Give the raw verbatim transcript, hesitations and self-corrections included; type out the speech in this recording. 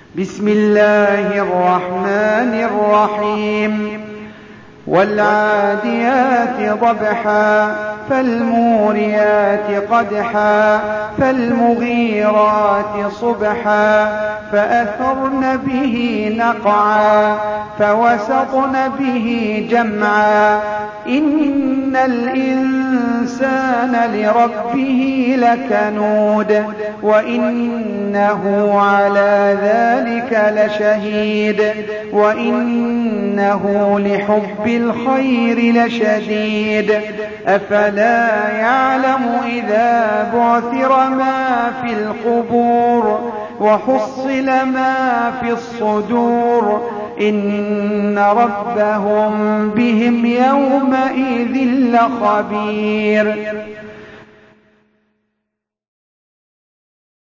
بسم الله الرحمن الرحيم والعاديات ضبحا فالموريات قدحا فالمغيرات صبحا فأثرن به نقعا فوسطن به جمعا إن الإنسان لربه لكنود وإنه على ذلك لشهيد وإنه لحب الخير لشديد أفلا يعلم إذا بعثر ما في القبور وحصل ما في الصدور إن ربهم بهم يومئذ لخبير